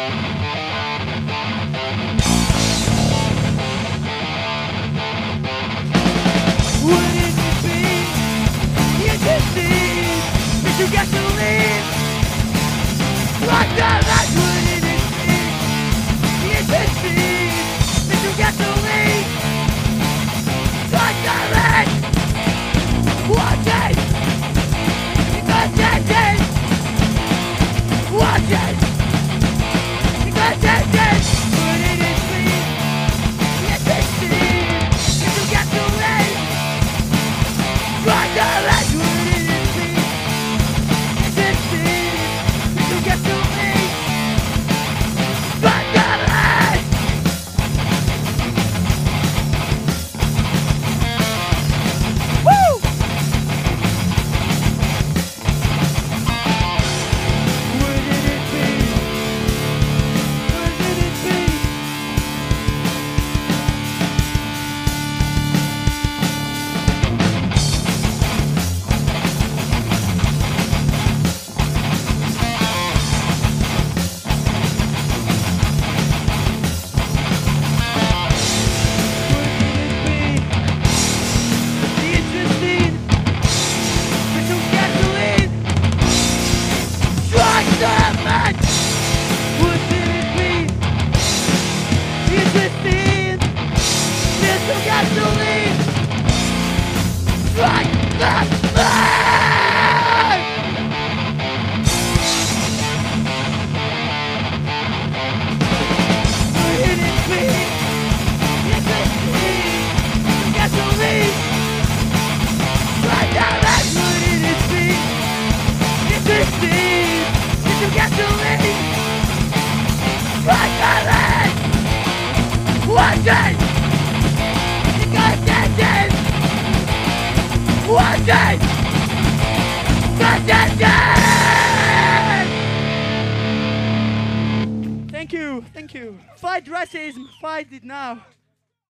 Wouldn't it be interesting if you get to leave like that? Wouldn't it be interesting if you get to leave like that? Watch it! Because it is! Watch it! Because it is! Wouldn't it be interesting if you get to leave like that? Wouldn't it be interesting if you get to leave like that? Woo! Wouldn't it be? Wouldn't it be? Thank you. Fight racism. Fight it now.